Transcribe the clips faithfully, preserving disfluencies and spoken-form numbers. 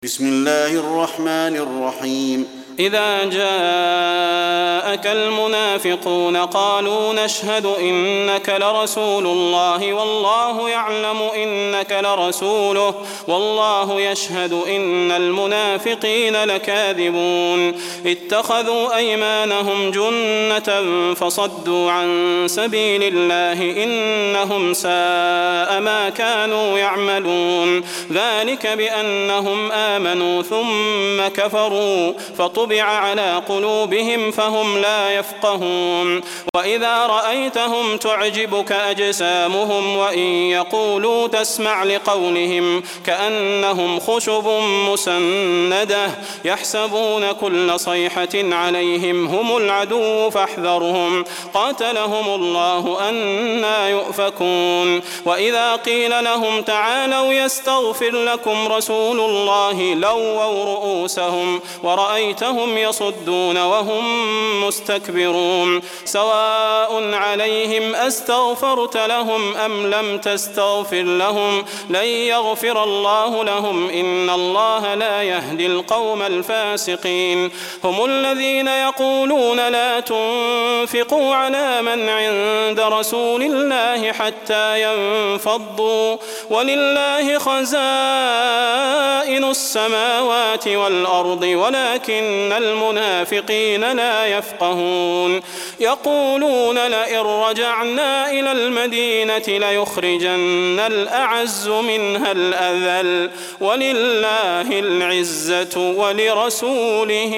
بسم الله الرحمن الرحيم إذا جاءك المنافقون قالوا نشهد إنك لرسول الله والله يعلم إنك لرسوله والله يشهد إن المنافقين لكاذبون اتخذوا أيمانهم جنة فصدوا عن سبيل الله إنهم ساء ما كانوا يعملون ذلك بأنهم آمنوا ثم كفروا فطبع على قلوبهم فهم لا يفقهون وإذا رأيتهم تعجبك أجسامهم وإن يقولوا تسمع لقولهم كأنهم خشب مسندة يحسبون كل صيحة عليهم هم العدو فاحذرهم قاتلهم الله أنى يؤفكون وإذا قيل لهم تعالوا يستغفر لكم رسول الله لووا رؤوسهم ورأيتهم يصدون وهم مستكبرون سواء عليهم أستغفرت لهم أم لم تستغفر لهم لن يغفر الله لهم إن الله لا يهدي القوم الفاسقين هم الذين يقولون لا تنفقوا على من عند رسول الله حتى ينفضوا ولله خزائن السماوات والأرض ولكن المنافقين لا يفقهون يقولون لئن رجعنا إلى المدينة ليخرجن الأعز منها الأذل ولله العزة ولرسوله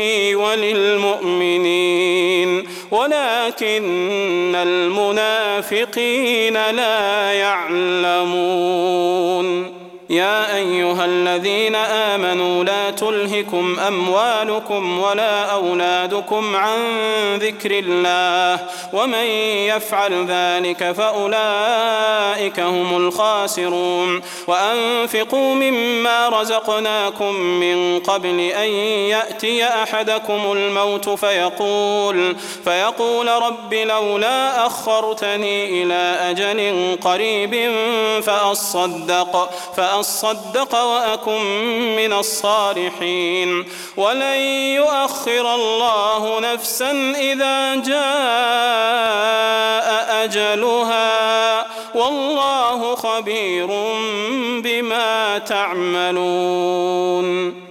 وللمؤمنين ولكن المنافقين لا يعلمون يا أيها الذين آمنوا لا تلهكم أموالكم ولا أولادكم عن ذكر الله ومن يفعل ذلك فأولئك هم الخاسرون وأنفقوا مما رزقناكم من قبل أن يأتي أحدكم الموت فيقول, فيقول رب لولا أخرتني إلى أجل قريب فأصدق فأصدق وأكن من الصالحين ولن يؤخر الله نفسا إذا جاء أجلها والله خبير بما تعملون.